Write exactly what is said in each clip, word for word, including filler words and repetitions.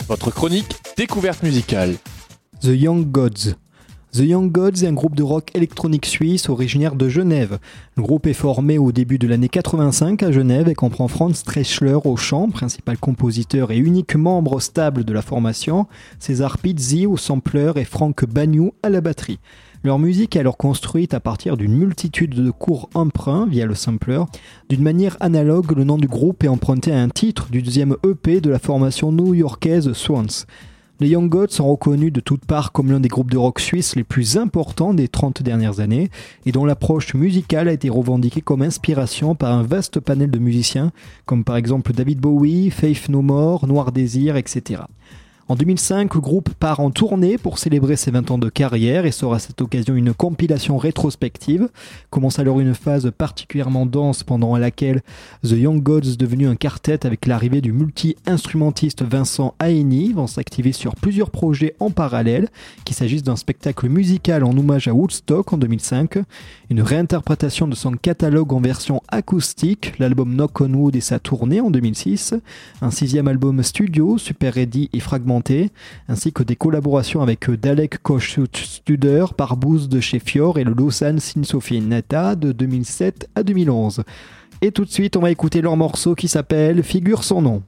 Votre chronique découverte musicale. The Young Gods. The Young Gods est un groupe de rock électronique suisse originaire de Genève. Le groupe est formé au début de l'année quatre-vingt-cinq à Genève et comprend Franz Treschler au chant, principal compositeur et unique membre stable de la formation, César Pizzi au sampler et Frank Bagnou à la batterie. Leur musique est alors construite à partir d'une multitude de courts emprunts via le sampler. D'une manière analogue, le nom du groupe est emprunté à un titre du deuxième E P de la formation new-yorkaise Swans. Les Young Gods sont reconnus de toutes parts comme l'un des groupes de rock suisses les plus importants des trente dernières années et dont l'approche musicale a été revendiquée comme inspiration par un vaste panel de musiciens comme par exemple David Bowie, Faith No More, Noir Désir, et cetera. En deux mille cinq, le groupe part en tournée pour célébrer ses vingt ans de carrière et sort à cette occasion une compilation rétrospective. Commence alors une phase particulièrement dense pendant laquelle The Young Gods, devenu un quartet avec l'arrivée du multi-instrumentiste Vincent Aeni, vont s'activer sur plusieurs projets en parallèle, qu'il s'agisse d'un spectacle musical en hommage à Woodstock en deux mille cinq, une réinterprétation de son catalogue en version acoustique, l'album Knock on Wood et sa tournée en deux mille six, un sixième album studio, Super Ready et Fragmenté, ainsi que des collaborations avec Dalek Koch-Studer, Parbouz de chez Fior et le Lausanne Sinfoninetta de deux mille sept à deux mille onze. Et tout de suite, on va écouter leur morceau qui s'appelle Figure son nom.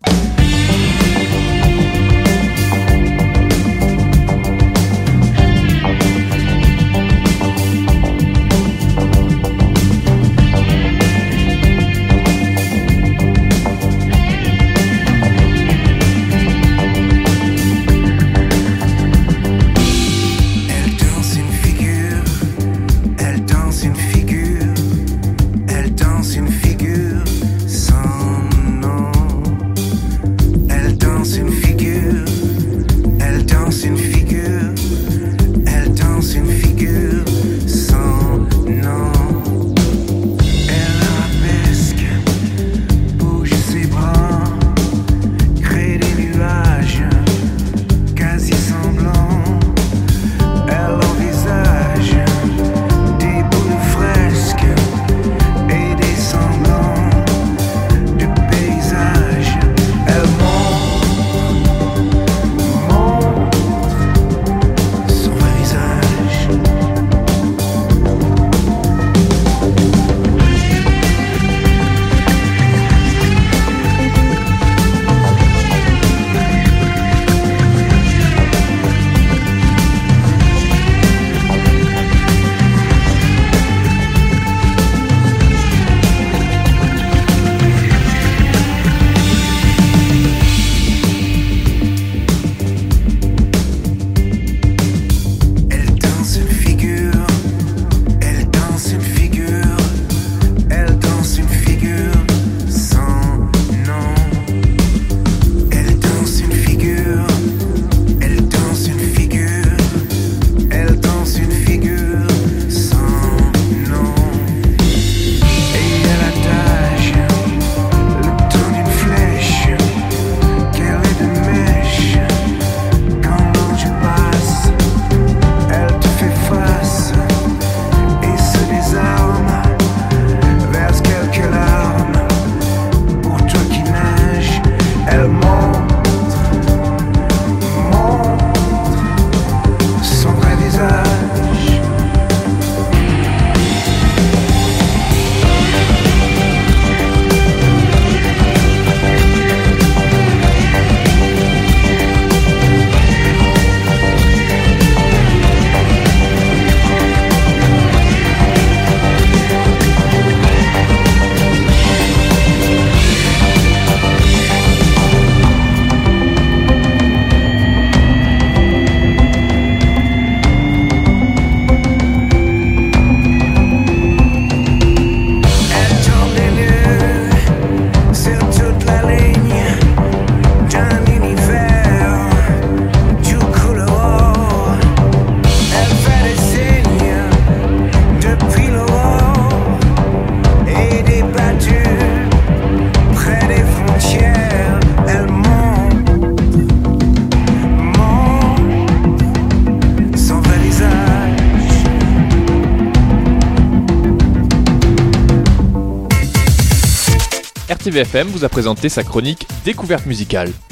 R T V F M vous a présenté sa chronique Découverte musicale.